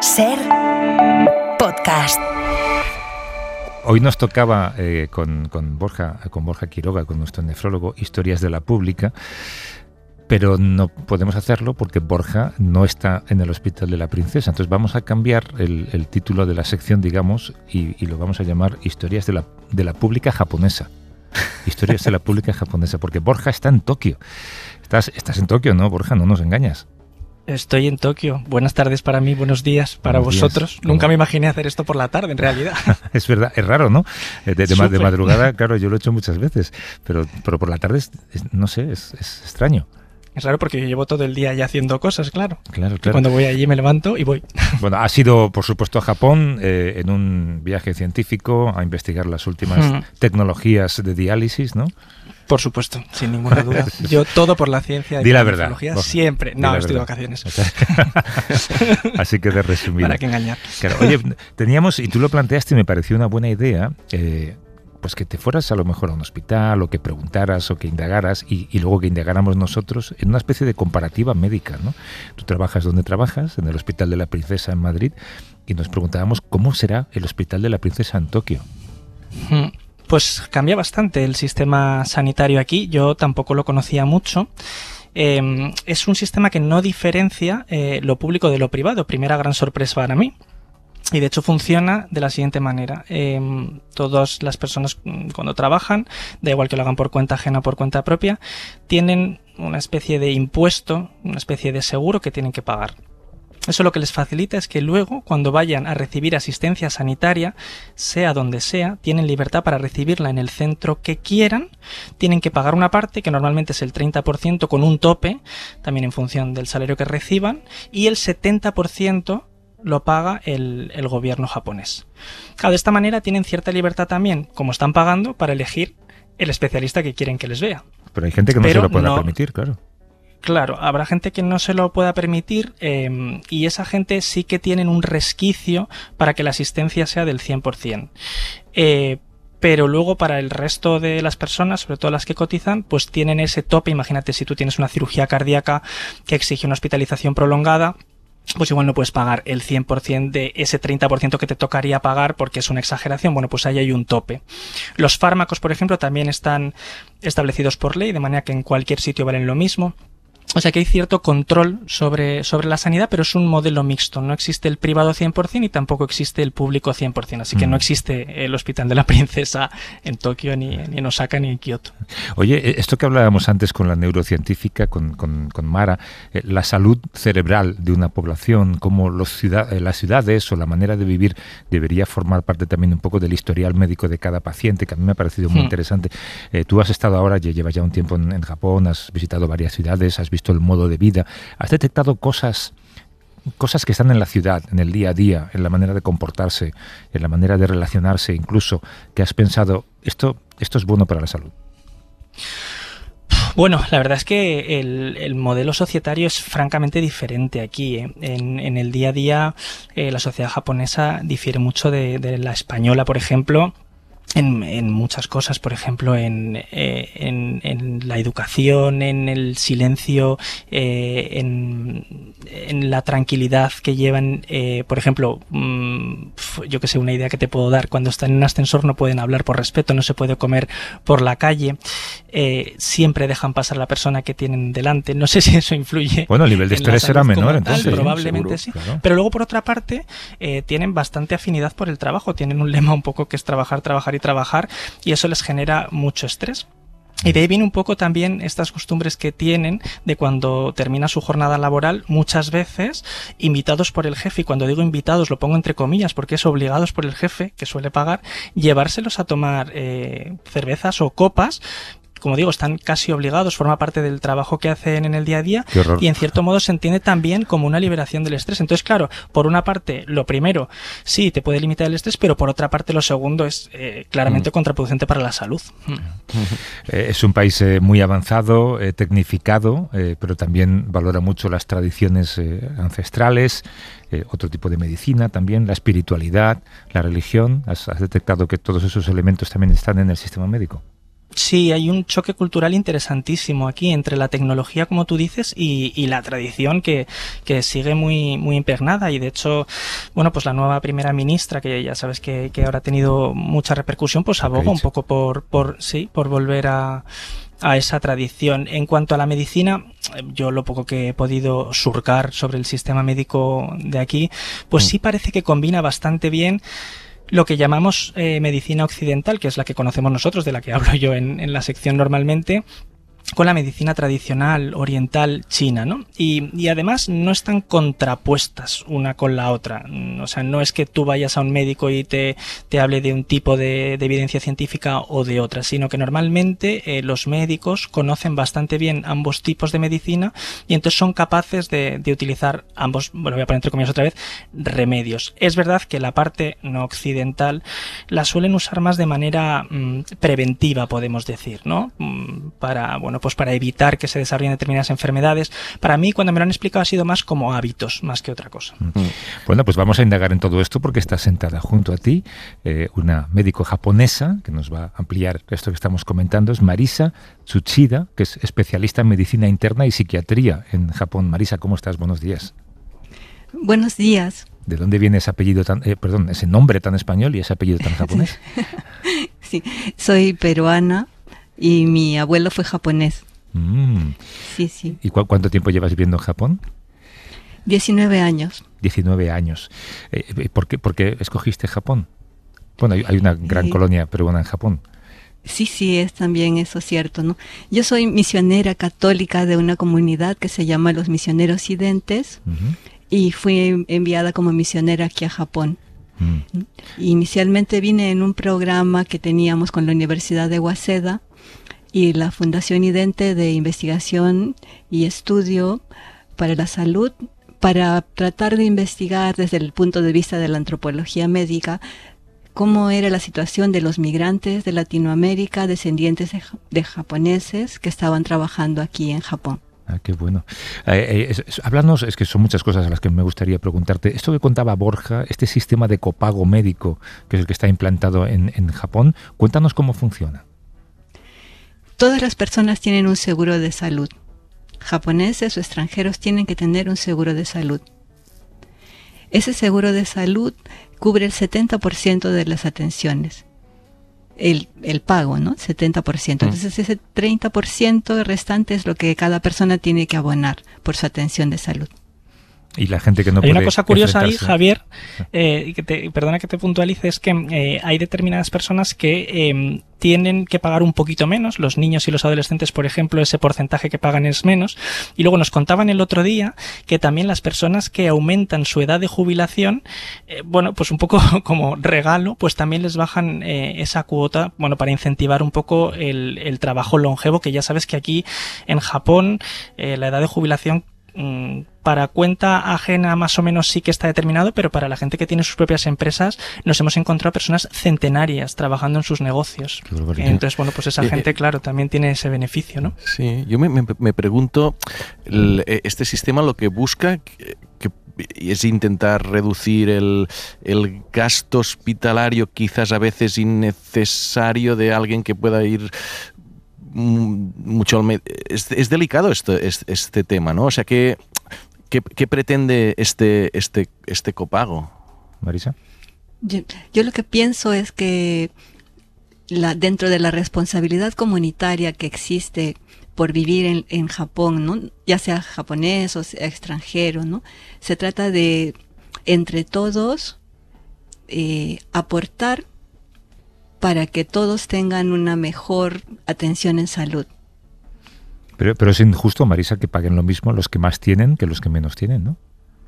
SER Podcast. Hoy nos tocaba con Borja Quiroga, con nuestro nefrólogo, Historias de la Pública, pero no podemos hacerlo porque Borja no está en el Hospital de la Princesa. Entonces vamos a cambiar el título de la sección, digamos, y lo vamos a llamar Historias de la Pública Japonesa. Historias de la Pública Japonesa, porque Borja está en Tokio. Estás en Tokio, ¿no, Borja? No nos engañas. Estoy en Tokio. Buenas tardes para mí, buenos días para vosotros. Nunca me imaginé hacer esto por la tarde, en realidad. Es verdad, es raro, ¿no? De madrugada, claro, yo lo he hecho muchas veces, pero por la tarde, no sé, es extraño. Es raro porque yo llevo todo el día ya haciendo cosas, claro. Claro. Cuando voy allí me levanto y voy. Bueno, has ido, por supuesto, a Japón en un viaje científico a investigar las últimas tecnologías de diálisis, ¿no? Por supuesto, sin ninguna duda. Yo todo por la ciencia y la la verdad, tecnología, Borja, siempre. No, estoy de vacaciones. Así que de resumido. ¿Para qué engañar? Claro, oye, teníamos, y tú lo planteaste y me pareció una buena idea, pues que te fueras a lo mejor a un hospital o que preguntaras o que indagaras y luego que indagáramos nosotros en una especie de comparativa médica, ¿no? Tú trabajas donde trabajas, en el Hospital de la Princesa en Madrid, y nos preguntábamos cómo será el Hospital de la Princesa en Tokio. Pues cambia bastante el sistema sanitario aquí. Yo tampoco lo conocía mucho. Es un sistema que no diferencia lo público de lo privado. Primera gran sorpresa para mí. Y de hecho funciona de la siguiente manera. Todas las personas cuando trabajan, da igual que lo hagan por cuenta ajena o por cuenta propia, tienen una especie de impuesto, una especie de seguro que tienen que pagar. Eso lo que les facilita es que luego, cuando vayan a recibir asistencia sanitaria, sea donde sea, tienen libertad para recibirla en el centro que quieran, tienen que pagar una parte, que normalmente es el 30% con un tope, también en función del salario que reciban, y el 70% lo paga el gobierno japonés. Claro, de esta manera tienen cierta libertad también, como están pagando, para elegir el especialista que quieren que les vea. Pero hay gente que no se lo pueda permitir, claro. Claro, habrá gente que no se lo pueda permitir y esa gente sí que tienen un resquicio para que la asistencia sea del 100%. Pero luego para el resto de las personas, sobre todo las que cotizan, pues tienen ese tope. Imagínate si tú tienes una cirugía cardíaca que exige una hospitalización prolongada, pues igual no puedes pagar el 100% de ese 30% que te tocaría pagar porque es una exageración. Bueno, pues ahí hay un tope. Los fármacos, por ejemplo, también están establecidos por ley, de manera que en cualquier sitio valen lo mismo. O sea que hay cierto control sobre la sanidad, pero es un modelo mixto. No existe el privado 100% y tampoco existe el público 100%. Así que no existe el Hospital de la Princesa en Tokio, ni en Osaka, ni en Kioto. Oye, esto que hablábamos antes con la neurocientífica, con Mara, la salud cerebral de una población, cómo las ciudades o la manera de vivir debería formar parte también un poco del historial médico de cada paciente, que a mí me ha parecido muy interesante. Tú has estado ahora, llevas ya un tiempo en Japón, has visitado varias ciudades, has visto el modo de vida, has detectado cosas que están en la ciudad, en el día a día, en la manera de comportarse, en la manera de relacionarse, incluso, que has pensado, esto es bueno para la salud. Bueno, la verdad es que el modelo societario es francamente diferente aquí. En el día a día, la sociedad japonesa difiere mucho de la española, por ejemplo, en muchas cosas, por ejemplo, en la educación, en el silencio, en la tranquilidad que llevan. Por ejemplo, yo que sé, una idea que te puedo dar: cuando están en un ascensor no pueden hablar por respeto, no se puede comer por la calle, siempre dejan pasar a la persona que tienen delante. No sé si eso influye. Bueno, el nivel de estrés será menor, entonces. Probablemente sí. Claro. Pero luego, por otra parte, tienen bastante afinidad por el trabajo. Tienen un lema un poco que es trabajar y eso les genera mucho estrés. Y de ahí viene un poco también estas costumbres que tienen de cuando termina su jornada laboral, muchas veces invitados por el jefe, y cuando digo invitados lo pongo entre comillas porque es obligados por el jefe, que suele pagar, llevárselos a tomar cervezas o copas. Como digo, están casi obligados, forma parte del trabajo que hacen en el día a día, y en cierto modo se entiende también como una liberación del estrés. Entonces, claro, por una parte, lo primero, sí, te puede limitar el estrés, pero por otra parte, lo segundo es claramente contraproducente para la salud. Es un país muy avanzado, tecnificado, pero también valora mucho las tradiciones ancestrales, otro tipo de medicina también, la espiritualidad, la religión. ¿Has detectado que todos esos elementos también están en el sistema médico? Sí, hay un choque cultural interesantísimo aquí entre la tecnología, como tú dices, y la tradición que sigue muy impregnada. Y de hecho, bueno, pues la nueva primera ministra, que ya sabes que ahora ha tenido mucha repercusión, pues aboga un poco por volver a esa tradición. En cuanto a la medicina, yo lo poco que he podido surcar sobre el sistema médico de aquí, pues sí parece que combina bastante bien lo que llamamos medicina occidental, que es la que conocemos nosotros, de la que hablo yo en la sección normalmente, con la medicina tradicional oriental china, ¿no? Y además no están contrapuestas una con la otra. O sea, no es que tú vayas a un médico y te hable de un tipo de evidencia científica o de otra, sino que normalmente los médicos conocen bastante bien ambos tipos de medicina y entonces son capaces de utilizar ambos, bueno, voy a poner entre comillas otra vez, remedios. Es verdad que la parte no occidental la suelen usar más de manera preventiva, podemos decir, ¿no? Pues para evitar que se desarrollen determinadas enfermedades. Para mí, cuando me lo han explicado, ha sido más como hábitos, más que otra cosa. Bueno, pues vamos a indagar en todo esto porque está sentada junto a ti una médico japonesa que nos va a ampliar esto que estamos comentando. Es Marisa Tsuchida, que es especialista en medicina interna y psiquiatría en Japón. Marisa, ¿cómo estás? Buenos días. Buenos días. ¿De dónde viene ese apellido ese nombre tan español y ese apellido tan japonés? Sí, soy peruana. Y mi abuelo fue japonés. Sí. ¿Y cuánto tiempo llevas viviendo en Japón? 19 años. 19 años. ¿Por qué escogiste Japón? Bueno, hay una gran colonia peruana en Japón. Sí, es también eso cierto, ¿no? Yo soy misionera católica de una comunidad que se llama los Misioneros Sidentes y fui enviada como misionera aquí a Japón. Inicialmente vine en un programa que teníamos con la Universidad de Waseda y la Fundación Idente de Investigación y Estudio para la Salud, para tratar de investigar desde el punto de vista de la antropología médica cómo era la situación de los migrantes de Latinoamérica, descendientes de japoneses que estaban trabajando aquí en Japón. Ah, qué bueno. Háblanos, es que son muchas cosas a las que me gustaría preguntarte. Esto que contaba Borja, este sistema de copago médico, que es el que está implantado en Japón, cuéntanos cómo funciona. Todas las personas tienen un seguro de salud. Japoneses o extranjeros tienen que tener un seguro de salud. Ese seguro de salud cubre el 70% de las atenciones. El pago, ¿no? 70%. Entonces ese 30% restante es lo que cada persona tiene que abonar por su atención de salud. Y la gente que no hay puede una cosa curiosa ahí, enfrentarse. Javier, perdona que te puntualice, es que hay determinadas personas que tienen que pagar un poquito menos. Los niños y los adolescentes, por ejemplo, ese porcentaje que pagan es menos. Y luego nos contaban el otro día que también las personas que aumentan su edad de jubilación, pues un poco como regalo, pues también les bajan esa cuota, para incentivar un poco el trabajo longevo, que ya sabes que aquí en Japón la edad de jubilación para cuenta ajena más o menos sí que está determinado, pero para la gente que tiene sus propias empresas nos hemos encontrado personas centenarias trabajando en sus negocios. Entonces, pues esa gente, claro, también tiene ese beneficio, ¿no? Sí, yo me pregunto, este sistema lo que busca que es intentar reducir el gasto hospitalario, quizás a veces innecesario, de alguien que pueda ir mucho al médico. Es delicado este tema, ¿no? O sea, ¿qué pretende este copago? Marisa. Yo lo que pienso es que dentro de la responsabilidad comunitaria que existe por vivir en Japón, ¿no? Ya sea japonés o sea extranjero, ¿no? Se trata de, entre todos, aportar para que todos tengan una mejor atención en salud. Pero es injusto, Marisa, que paguen lo mismo los que más tienen que los que menos tienen, ¿no?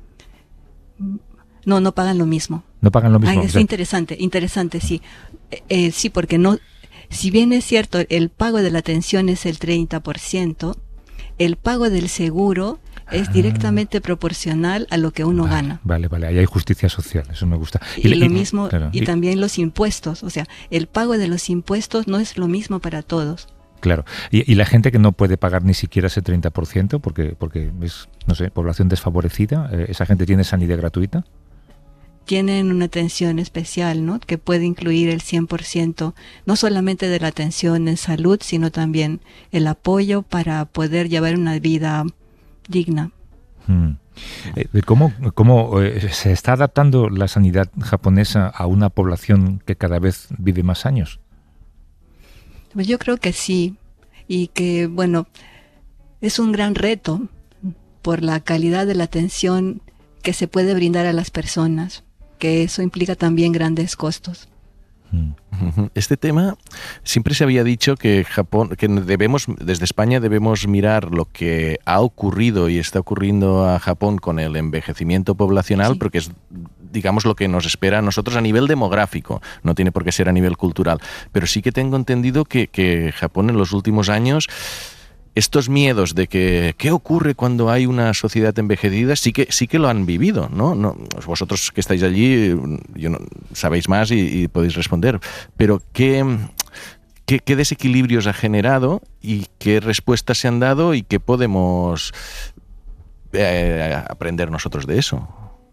No pagan lo mismo. No pagan lo mismo. Es interesante, sí. Sí, porque no, si bien es cierto, el pago de la atención es el 30%, el pago del seguro es directamente proporcional a lo que uno gana. Vale, ahí hay justicia social, eso me gusta. Y lo mismo, claro, y también los impuestos, o sea, el pago de los impuestos no es lo mismo para todos. Claro, y la gente que no puede pagar ni siquiera ese 30% porque es, no sé, población desfavorecida, ¿esa gente tiene sanidad gratuita? tienen una atención especial, ¿no? Que puede incluir el 100%, no solamente de la atención en salud, sino también el apoyo para poder llevar una vida digna. ¿Cómo se está adaptando la sanidad japonesa a una población que cada vez vive más años? Pues yo creo que sí, y que, bueno, es un gran reto por la calidad de la atención que se puede brindar a las personas, que eso implica también grandes costos. Este tema siempre se había dicho que Japón, que desde España debemos mirar lo que ha ocurrido y está ocurriendo a Japón con el envejecimiento poblacional, porque es, digamos, lo que nos espera a nosotros a nivel demográfico, no tiene por qué ser a nivel cultural. Pero sí que tengo entendido que Japón en los últimos años, estos miedos de que qué ocurre cuando hay una sociedad envejecida sí que lo han vivido, ¿no? Vosotros que estáis allí sabéis más y podéis responder, pero ¿qué desequilibrios ha generado y qué respuestas se han dado y qué podemos aprender nosotros de eso?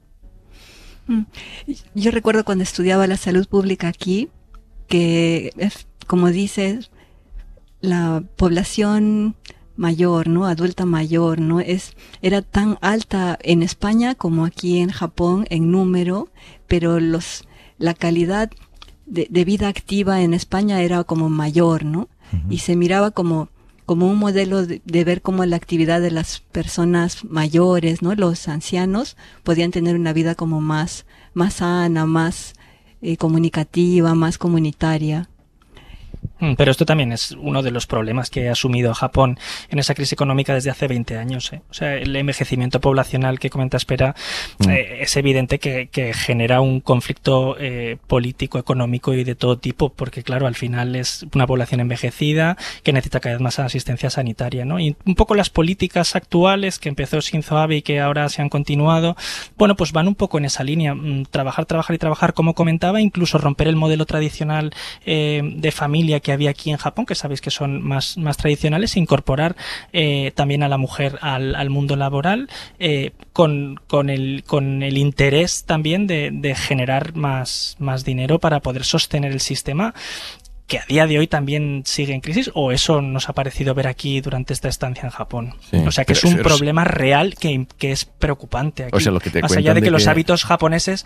Yo recuerdo cuando estudiaba la salud pública aquí, que, como dices, la población mayor, ¿no? Adulta mayor, ¿no? Era tan alta en España como aquí en Japón en número, pero la calidad de vida activa en España era como mayor, ¿no? Y se miraba como un modelo de ver cómo la actividad de las personas mayores, ¿no? Los ancianos podían tener una vida como más sana, más comunicativa, más comunitaria. Pero esto también es uno de los problemas que ha asumido Japón en esa crisis económica desde hace 20 años. O sea, el envejecimiento poblacional que comenta Espera es evidente que genera un conflicto político, económico y de todo tipo, porque claro, al final es una población envejecida que necesita cada vez más asistencia sanitaria, ¿no? Y un poco las políticas actuales que empezó Shinzo Abe y que ahora se han continuado, bueno, pues van un poco en esa línea, trabajar y trabajar, como comentaba, incluso romper el modelo tradicional de familia que había aquí en Japón, que sabéis que son más tradicionales, incorporar también a la mujer al mundo laboral con el interés también de generar más dinero para poder sostener el sistema, que a día de hoy también sigue en crisis, o eso nos ha parecido ver aquí durante esta estancia en Japón. Sí, o sea que es un problema real que es preocupante aquí. O sea, lo que te más allá de que los hábitos japoneses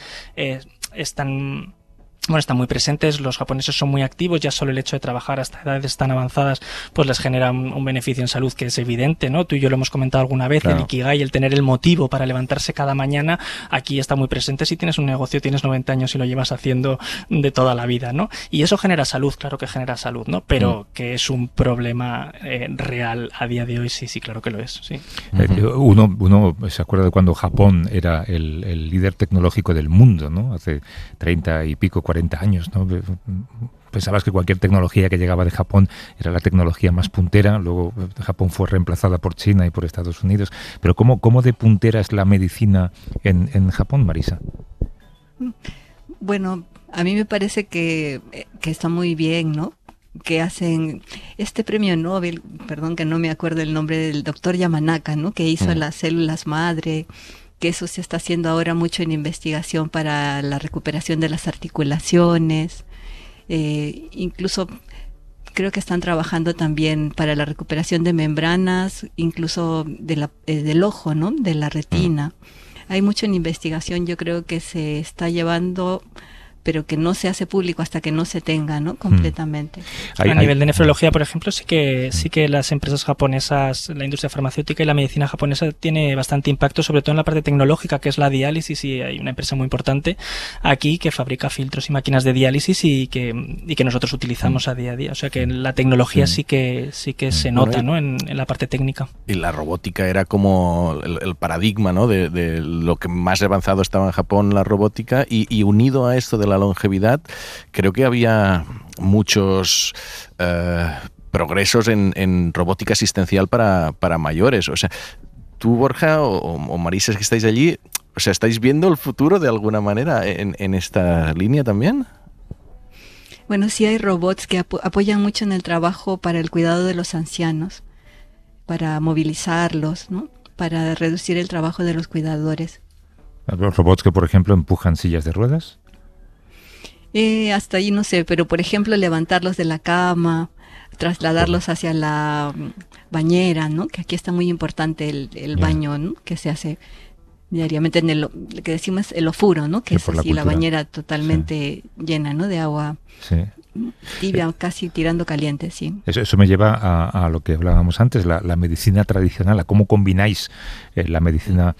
están muy presentes, los japoneses son muy activos, ya solo el hecho de trabajar hasta edades tan avanzadas pues les genera un beneficio en salud que es evidente, ¿no? Tú y yo lo hemos comentado alguna vez, claro. El ikigai, el tener el motivo para levantarse cada mañana, aquí está muy presente si tienes un negocio, tienes 90 años y lo llevas haciendo de toda la vida, ¿no? Y eso genera salud, claro que genera salud, ¿no? Pero que es un problema real a día de hoy, sí, claro que lo es, sí. Uno se acuerda de cuando Japón era el líder tecnológico del mundo, ¿no? Hace 30 y pico, 40 años, ¿no? Pensabas que cualquier tecnología que llegaba de Japón era la tecnología más puntera, luego Japón fue reemplazada por China y por Estados Unidos, pero ¿cómo de puntera es la medicina en Japón, Marisa? Bueno, a mí me parece que está muy bien, ¿no? Que hacen este premio Nobel, perdón que no me acuerdo el nombre del doctor Yamanaka, ¿no? Que hizo las células madre, que eso se está haciendo ahora mucho en investigación para la recuperación de las articulaciones, incluso creo que están trabajando también para la recuperación de membranas, incluso del ojo, ¿no? De la retina. Hay mucho en investigación, yo creo que se está llevando, pero que no se hace público hasta que no se tenga, ¿no? Completamente. A nivel de nefrología, por ejemplo, sí que las empresas japonesas, la industria farmacéutica y la medicina japonesa tiene bastante impacto, sobre todo en la parte tecnológica, que es la diálisis, y hay una empresa muy importante aquí que fabrica filtros y máquinas de diálisis y que nosotros utilizamos a día a día. O sea que la tecnología sí que se nota, ¿no? En la parte técnica. Y la robótica era como el paradigma, ¿no? De lo que más avanzado estaba en Japón, la robótica, y unido a esto de la longevidad, creo que había muchos progresos en robótica asistencial para mayores. O sea, tú, Borja, o Marisa, que estáis allí, o sea, ¿estáis viendo el futuro de alguna manera en esta línea también? Bueno, sí hay robots que apoyan mucho en el trabajo para el cuidado de los ancianos, para movilizarlos, ¿no? Para reducir el trabajo de los cuidadores. Los robots que, por ejemplo, empujan sillas de ruedas. Hasta ahí no sé, pero por ejemplo levantarlos de la cama, trasladarlos hacia la bañera, ¿no? Que aquí está muy importante el baño, ¿no? Que se hace diariamente en el que decimos el ofuro, ¿no? Que es así la bañera totalmente llena, ¿no? De agua tibia, casi tirando caliente, sí. Eso me lleva a lo que hablábamos antes, la medicina tradicional, a cómo combináis la medicina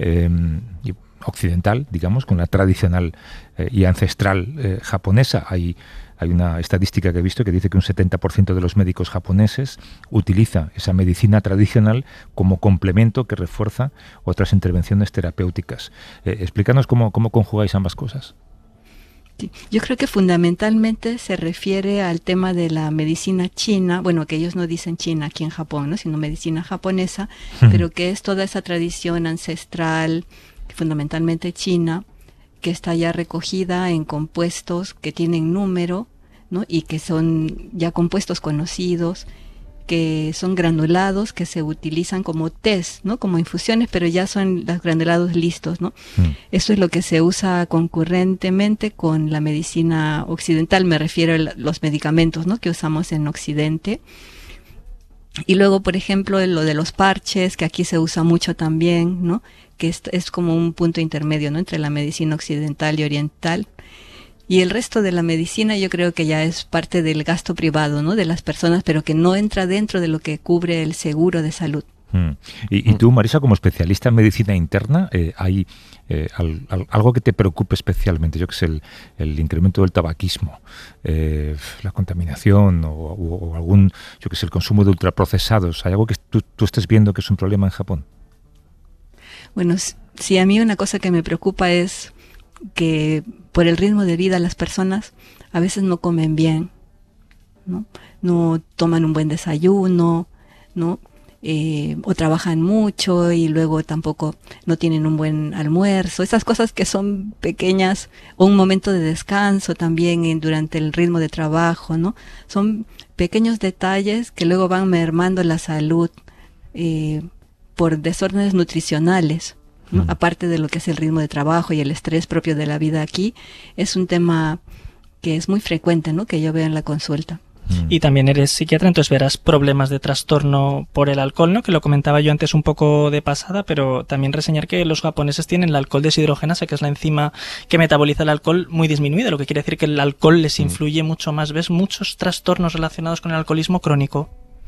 occidental, digamos, con la tradicional y ancestral japonesa. Hay una estadística que he visto que dice que un 70% de los médicos japoneses utiliza esa medicina tradicional como complemento que refuerza otras intervenciones terapéuticas. Explícanos cómo conjugáis ambas cosas. Sí, yo creo que fundamentalmente se refiere al tema de la medicina china, bueno, que ellos no dicen China aquí en Japón, ¿no? Sino medicina japonesa, pero que es toda esa tradición ancestral, fundamentalmente china, que está ya recogida en compuestos que tienen número, ¿no? Y que son ya compuestos conocidos, que son granulados, que se utilizan como tés, ¿no? Como infusiones, pero ya son los granulados listos, ¿no? Eso es lo que se usa concurrentemente con la medicina occidental, me refiero a los medicamentos, ¿no? Que usamos en Occidente. Y luego, por ejemplo, lo de los parches, que aquí se usa mucho también, ¿no? Que es como un punto intermedio, ¿no? Entre la medicina occidental y oriental. Y el resto de la medicina yo creo que ya es parte del gasto privado, ¿no? De las personas, pero que no entra dentro de lo que cubre el seguro de salud. Y tú, Marisa, como especialista en medicina interna, ¿hay algo que te preocupe especialmente? Yo que sé, el incremento del tabaquismo, la contaminación o algún, yo que sé, el consumo de ultraprocesados. ¿Hay algo que tú estés viendo que es un problema en Japón? Bueno, sí, a mí una cosa que me preocupa es que por el ritmo de vida las personas a veces no comen bien, ¿no? No toman un buen desayuno, ¿no? O trabajan mucho y luego tampoco no tienen un buen almuerzo. Esas cosas que son pequeñas, o un momento de descanso también durante el ritmo de trabajo, ¿no? Son pequeños detalles que luego van mermando la salud por desórdenes nutricionales, ¿no? Aparte de lo que es el ritmo de trabajo y el estrés propio de la vida aquí, es un tema que es muy frecuente, ¿no? Que yo veo en la consulta. Y también eres psiquiatra, entonces verás problemas de trastorno por el alcohol, ¿no? Que lo comentaba yo antes un poco de pasada, pero también reseñar que los japoneses tienen la alcohol deshidrogenasa, que es la enzima que metaboliza el alcohol, muy disminuida, lo que quiere decir que el alcohol les influye mucho más. ¿Ves muchos trastornos relacionados con el alcoholismo crónico?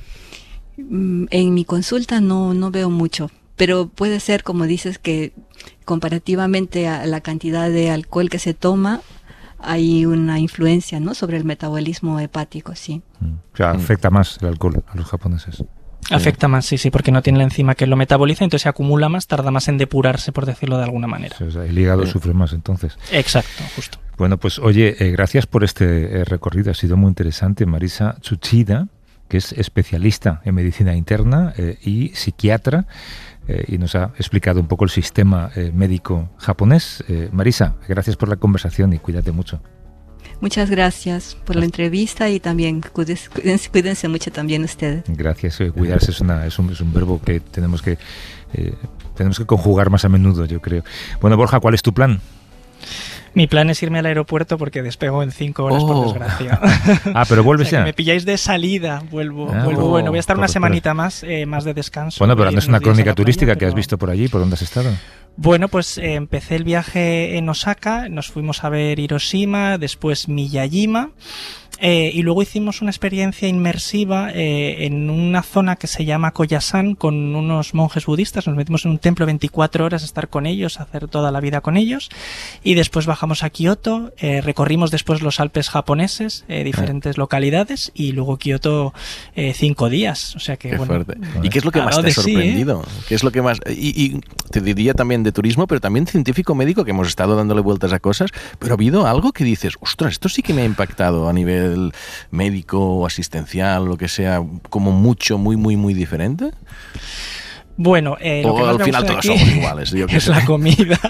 En mi consulta no veo mucho, pero puede ser, como dices, que comparativamente a la cantidad de alcohol que se toma, hay una influencia, ¿no? Sobre el metabolismo hepático, sí. O sea, afecta más el alcohol a los japoneses. Afecta más, sí, porque no tiene la enzima que lo metaboliza, entonces se acumula más, tarda más en depurarse, por decirlo de alguna manera. O sea, el hígado sufre más, entonces. Exacto, justo. Bueno, pues oye, gracias por este recorrido, ha sido muy interesante. Marisa Tsuchida, que es especialista en medicina interna y psiquiatra, y nos ha explicado un poco el sistema médico japonés. Marisa, gracias por la conversación y cuídate mucho. Muchas gracias por la entrevista y también cuídense mucho también ustedes. Gracias. Cuidarse es un verbo que tenemos que conjugar más a menudo, yo creo. Bueno, Borja, ¿cuál es tu plan? Mi plan es irme al aeropuerto porque despego en 5 horas, por desgracia. Pero vuelves ya. Me pilláis de salida, vuelvo. Bueno, voy a estar una semanita más de descanso. Bueno, pero no es una crónica turística que has visto por allí, ¿por dónde has estado? Bueno, pues empecé el viaje en Osaka, nos fuimos a ver Hiroshima, después Miyajima, y luego hicimos una experiencia inmersiva en una zona que se llama Koyasan con unos monjes budistas. Nos metimos en un templo 24 horas a estar con ellos, a hacer toda la vida con ellos, y después bajamos a Kioto, recorrimos después los Alpes japoneses, diferentes localidades, y luego Kioto 5 días. O sea que, qué bueno, fuerte. ¿Y qué es lo que más te ha sorprendido? ¿Qué es lo que más? Y te diría también de turismo, pero también científico médico, que hemos estado dándole vueltas a cosas, pero ha habido algo que dices, ostras, esto sí que me ha impactado a nivel médico o asistencial, lo que sea, como mucho, muy, muy, muy diferente. Bueno, lo que más al final todos aquí somos iguales. Yo es la comida,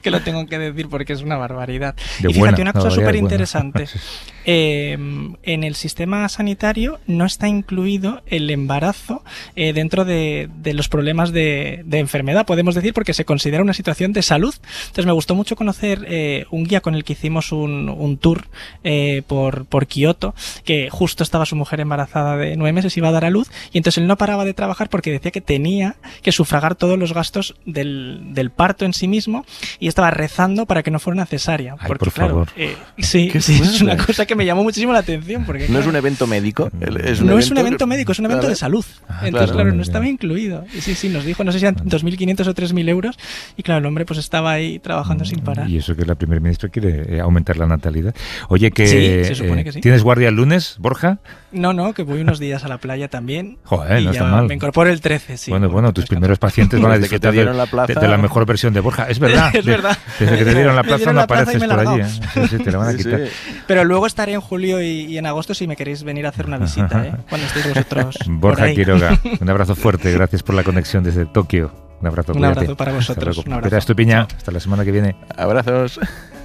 que lo tengo que decir porque es una barbaridad. De y fíjate, buena, una cosa la súper barbaridad es interesante. En el sistema sanitario no está incluido el embarazo dentro de los problemas de enfermedad, podemos decir, porque se considera una situación de salud. Entonces me gustó mucho conocer un guía con el que hicimos un tour por Kioto, que justo estaba su mujer embarazada de 9 meses, iba a dar a luz, y entonces él no paraba de trabajar porque decía que tenía que sufragar todos los gastos del parto en sí mismo, y estaba rezando para que no fuera una cesárea. Ay, porque por claro, favor. Sí, es una cosa que me llamó muchísimo la atención. Porque, ¿No claro, es un evento médico? No es un evento médico, es un evento Claro. de salud. Entonces, claro, no estaba incluido. Y sí, nos dijo, no sé si eran 2.500 o 3.000 euros, y claro, el hombre pues estaba ahí trabajando sin parar. Y eso que la primer ministra quiere aumentar la natalidad. Oye, que, Sí, se supone que sí. ¿tienes guardia el lunes, Borja? No, que voy unos días a la playa también. Joder, y no ya está mal. me incorporo el 13, sí. Bueno, tus primeros pacientes van a Desde que te disfrutar dieron la plaza. de la mejor versión de Borja. Es verdad. Es verdad. Desde que te dieron la Me plaza dieron no la plaza y apareces me he por allí. largado. Sí, te la van a Sí, quitar. sí. Pero luego estaré en julio y en agosto si me queréis venir a hacer una visita, cuando estéis vosotros por Borja ahí. Quiroga, un abrazo fuerte. Gracias por la conexión desde Tokio. Un abrazo. Un cuídate. abrazo para vosotros, Hasta luego. un abrazo. Espera, Estupiña. Hasta la semana que viene. Abrazos.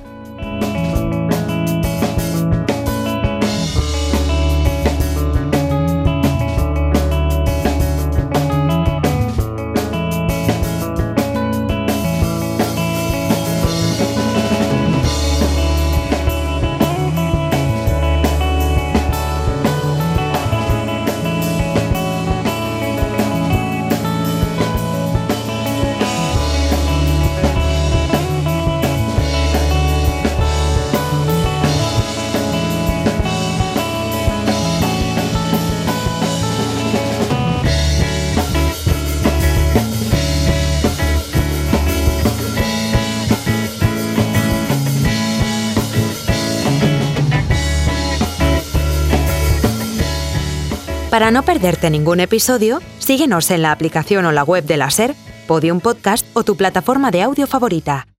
Para no perderte ningún episodio, síguenos en la aplicación o la web de la SER, Podium Podcast o tu plataforma de audio favorita.